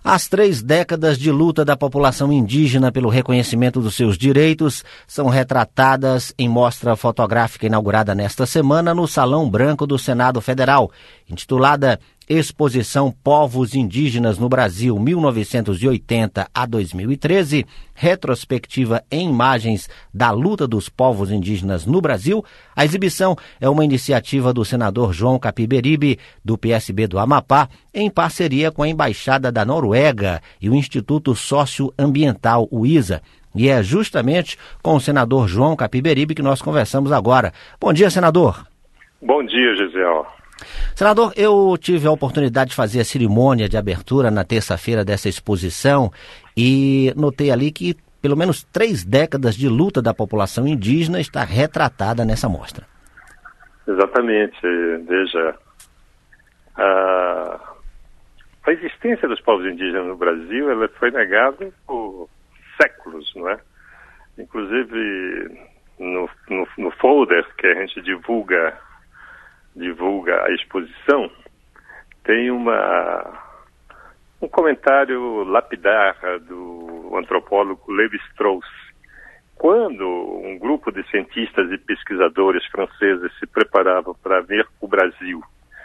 As 3 décadas de luta da população indígena pelo reconhecimento dos seus direitos são retratadas em mostra fotográfica inaugurada nesta semana no Salão Branco do Senado Federal, intitulada Exposição Povos Indígenas no Brasil 1980 a 2013, retrospectiva em imagens da luta dos povos indígenas no Brasil. A exibição é uma iniciativa do senador João Capiberibe, do PSB do Amapá, em parceria com a Embaixada da Noruega e o Instituto Socioambiental, o ISA. E é justamente com o senador João Capiberibe que nós conversamos agora. Bom dia, senador. Bom dia, Gisele. Senador, eu tive a oportunidade de fazer a cerimônia de abertura na terça-feira dessa exposição e notei ali que pelo menos 3 décadas de luta da população indígena está retratada nessa mostra. Exatamente. Veja, a existência dos povos indígenas no Brasil, ela foi negada por séculos, não é? Inclusive no folder que a gente divulga a exposição, tem um comentário lapidar do antropólogo Lévi-Strauss. Quando um grupo de cientistas e pesquisadores franceses se preparavam para vir para o Brasil,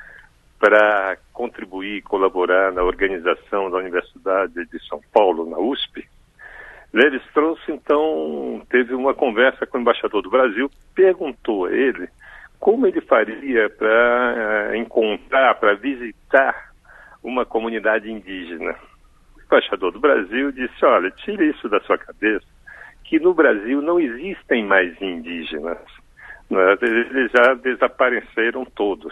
para contribuir e colaborar na organização da Universidade de São Paulo, na USP, Lévi-Strauss, então, teve uma conversa com o embaixador do Brasil, perguntou a ele como ele faria para encontrar, para visitar uma comunidade indígena. O embaixador do Brasil disse, olha, tire isso da sua cabeça, que no Brasil não existem mais indígenas. Eles já desapareceram todos.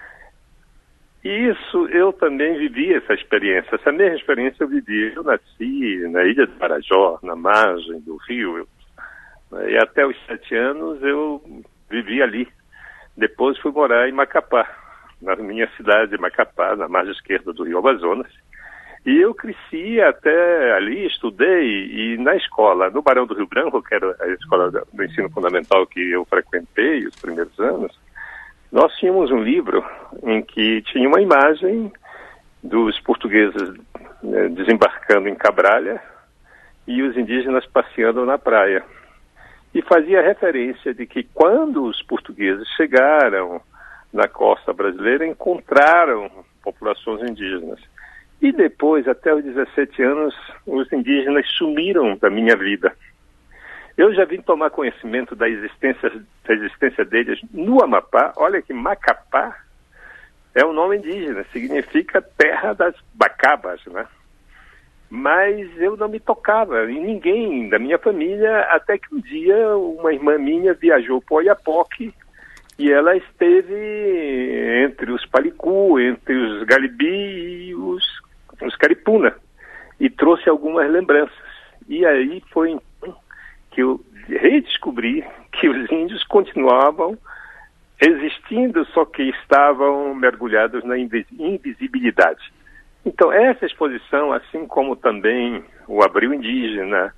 E isso, eu também vivi essa experiência. Essa mesma experiência eu vivi. Eu nasci na Ilha do Marajó, na margem do rio. E até os 7 anos eu vivi ali. Depois fui morar em Macapá, na minha cidade de Macapá, na margem esquerda do rio Amazonas. E eu cresci até ali, estudei, e na escola, no Barão do Rio Branco, que era a escola do ensino fundamental que eu frequentei os primeiros anos, nós tínhamos um livro em que tinha uma imagem dos portugueses desembarcando em Cabralha e os indígenas passeando na praia. E fazia referência de que quando os portugueses chegaram na costa brasileira, encontraram populações indígenas. E depois, até os 17 anos, os indígenas sumiram da minha vida. Eu já vim tomar conhecimento da existência deles no Amapá. Olha que Macapá é um nome indígena, significa terra das bacabas, né? Mas eu não me tocava em ninguém da minha família, até que um dia uma irmã minha viajou para o Oiapoque e ela esteve entre os Palicu, entre os Galibi e os Caripuna, e trouxe algumas lembranças. E aí foi que eu redescobri que os índios continuavam existindo, só que estavam mergulhados na invisibilidade. Então, essa exposição, assim como também o Abril Indígena,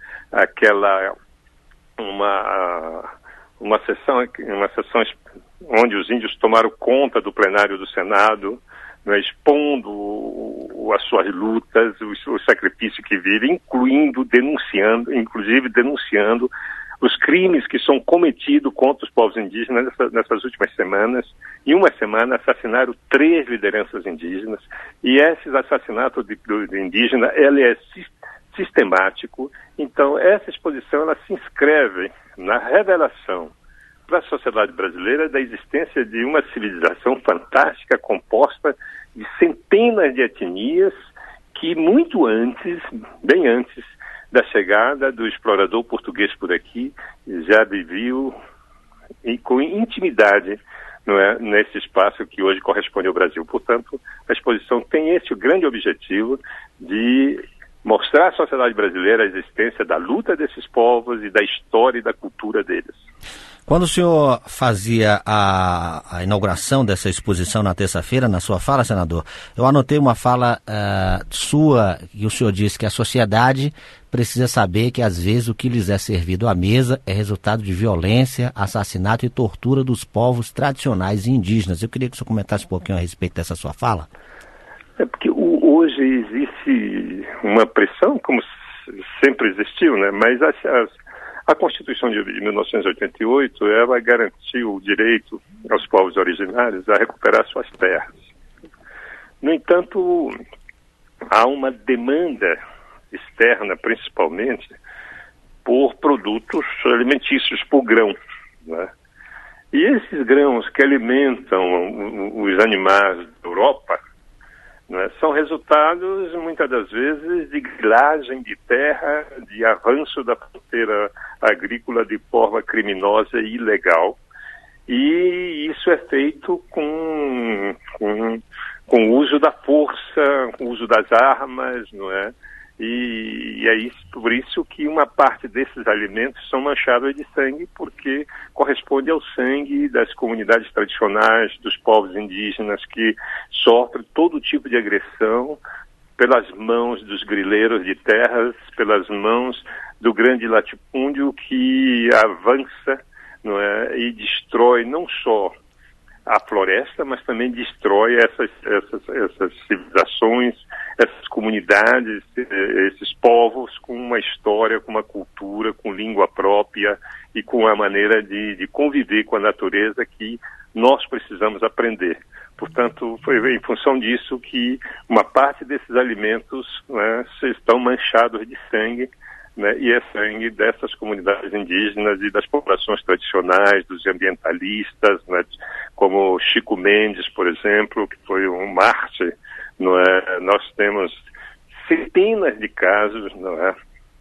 uma sessão onde os índios tomaram conta do plenário do Senado, né, expondo as suas lutas, o sacrifício que vivem, inclusive denunciando os crimes que são cometidos contra os povos indígenas nessas últimas semanas. Em uma semana assassinaram 3 lideranças indígenas, e esse assassinato do indígena ele é sistemático. Então essa exposição ela se inscreve na revelação para a sociedade brasileira da existência de uma civilização fantástica composta de centenas de etnias que muito antes, bem antes da chegada do explorador português por aqui, já viviam com intimidade, não é, nesse espaço que hoje corresponde ao Brasil. Portanto, a exposição tem esse grande objetivo de mostrar à sociedade brasileira a existência da luta desses povos e da história e da cultura deles. Quando o senhor fazia a inauguração dessa exposição na terça-feira, na sua fala, senador, eu anotei uma fala sua, que o senhor disse que a sociedade precisa saber que, às vezes, o que lhes é servido à mesa é resultado de violência, assassinato e tortura dos povos tradicionais e indígenas. Eu queria que o senhor comentasse um pouquinho a respeito dessa sua fala. É porque hoje existe uma pressão, como sempre existiu, né? Mas a Constituição de 1988, ela garantiu o direito aos povos originários a recuperar suas terras. No entanto, há uma demanda externa, principalmente, por produtos alimentícios, por grão, né? E esses grãos que alimentam os animais da Europa, né, são resultados, muitas das vezes, de grilagem de terra, de avanço da fronteira agrícola de forma criminosa e ilegal. E isso é feito com o uso da força, com o uso das armas, não é? E é por isso que uma parte desses alimentos são manchados de sangue, porque corresponde ao sangue das comunidades tradicionais, dos povos indígenas, que sofrem todo tipo de agressão pelas mãos dos grileiros de terras, pelas mãos do grande latifúndio que avança, não é, e destrói não só a floresta, mas também destrói essas civilizações, essas comunidades, esses povos com uma história, com uma cultura, com língua própria e com a maneira de conviver com a natureza que nós precisamos aprender. Portanto, foi em função disso que uma parte desses alimentos, né, estão manchados de sangue, né, e é sangue dessas comunidades indígenas e das populações tradicionais, dos ambientalistas, né, como Chico Mendes, por exemplo, que foi um mártir. Não é? Nós temos centenas de casos, não é?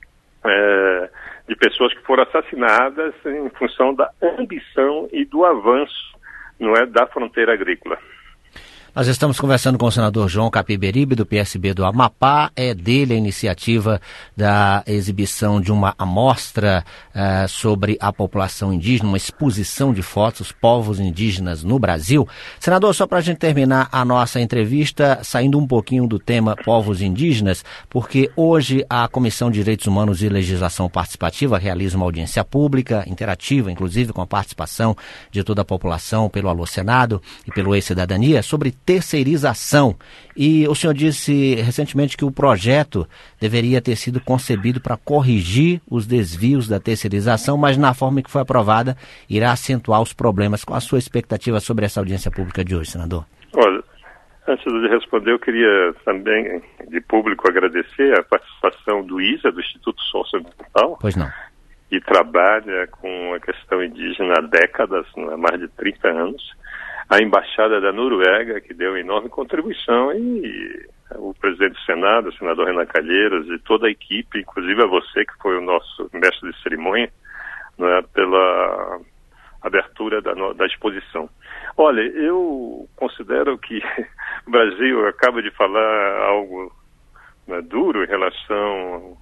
De pessoas que foram assassinadas em função da ambição e do avanço, não é, da fronteira agrícola. Nós estamos conversando com o senador João Capiberibe, do PSB do Amapá. É dele a iniciativa da exibição de uma amostra sobre a população indígena, uma exposição de fotos, povos indígenas no Brasil. Senador, só para a gente terminar a nossa entrevista, saindo um pouquinho do tema povos indígenas, porque hoje a Comissão de Direitos Humanos e Legislação Participativa realiza uma audiência pública, interativa, inclusive com a participação de toda a população pelo Alô Senado e pelo E-Cidadania, sobre terceirização. E o senhor disse recentemente que o projeto deveria ter sido concebido para corrigir os desvios da terceirização, mas na forma que foi aprovada irá acentuar os problemas. Qual a sua expectativa sobre essa audiência pública de hoje, senador? Olha, antes de responder, eu queria também, de público, agradecer a participação do ISA, do Instituto Socioambiental. Pois não. Que trabalha com a questão indígena há décadas, há mais de 30 anos. A Embaixada da Noruega, que deu enorme contribuição, e o presidente do Senado, o senador Renan Calheiros, e toda a equipe, inclusive a você, que foi o nosso mestre de cerimônia, né, pela abertura da exposição. Olha, eu considero que o Brasil acaba de falar algo, né, duro em relação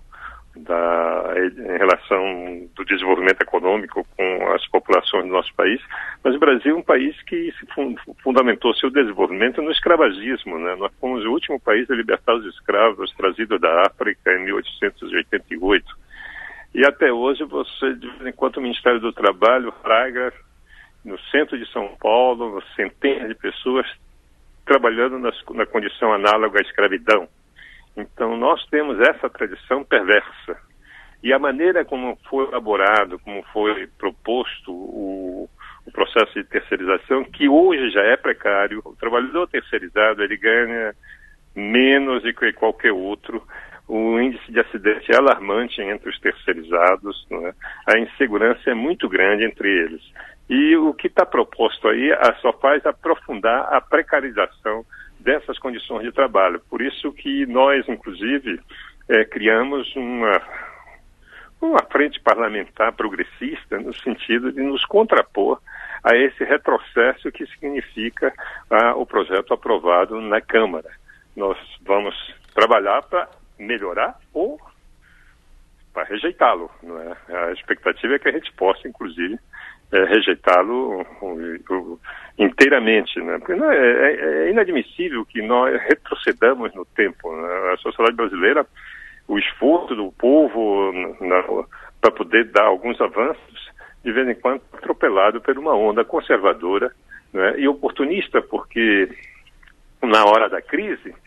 do desenvolvimento econômico com as populações do nosso país, mas o Brasil é um país que se fundamentou seu desenvolvimento no escravagismo, né? Nós fomos o último país a libertar os escravos trazidos da África em 1888. E até hoje, de vez em quando, o Ministério do Trabalho fraga no centro de São Paulo centenas de pessoas trabalhando na condição análoga à escravidão. Então, nós temos essa tradição perversa. E a maneira como foi elaborado, como foi proposto o processo de terceirização, que hoje já é precário, o trabalhador terceirizado, ele ganha menos do que qualquer outro, o índice de acidente é alarmante entre os terceirizados, não é? A insegurança é muito grande entre eles. E o que está proposto aí só faz aprofundar a precarização dessas condições de trabalho. Por isso que nós, inclusive, criamos uma frente parlamentar progressista no sentido de nos contrapor a esse retrocesso que significa o projeto aprovado na Câmara. Nós vamos trabalhar para melhorar ou para rejeitá-lo, não é? A expectativa é que a gente possa, inclusive, rejeitá-lo inteiramente, né? Porque é inadmissível que nós retrocedamos no tempo, né? A sociedade brasileira, o esforço do povo para poder dar alguns avanços, de vez em quando atropelado por uma onda conservadora, né, e oportunista, porque na hora da crise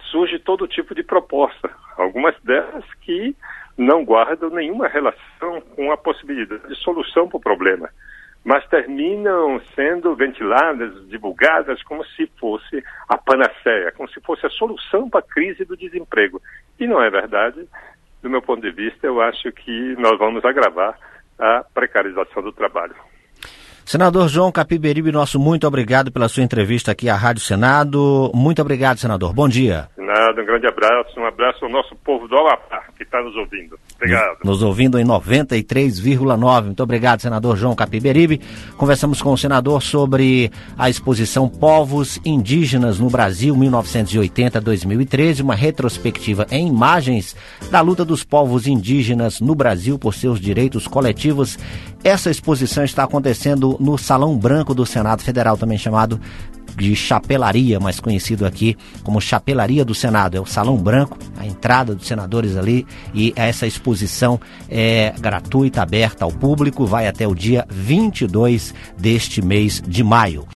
surge todo tipo de proposta, algumas delas que não guardam nenhuma relação com a possibilidade de solução para o problema, mas terminam sendo ventiladas, divulgadas como se fosse a panaceia, como se fosse a solução para a crise do desemprego. E não é verdade. Do meu ponto de vista, eu acho que nós vamos agravar a precarização do trabalho. Senador João Capiberibe, nosso muito obrigado pela sua entrevista aqui à Rádio Senado. Muito obrigado, senador. Bom dia. Nada, um grande abraço. Um abraço ao nosso povo do Amapá, que está nos ouvindo. Obrigado. Nos ouvindo em 93,9. Muito obrigado, senador João Capiberibe. Conversamos com o senador sobre a exposição Povos Indígenas no Brasil, 1980-2013, uma retrospectiva em imagens da luta dos povos indígenas no Brasil por seus direitos coletivos. Essa exposição está acontecendo no Salão Branco do Senado Federal, também chamado de Chapelaria, mais conhecido aqui como Chapelaria do Senado. É o Salão Branco, a entrada dos senadores ali, e essa exposição é gratuita, aberta ao público, vai até o dia 22 deste mês de maio.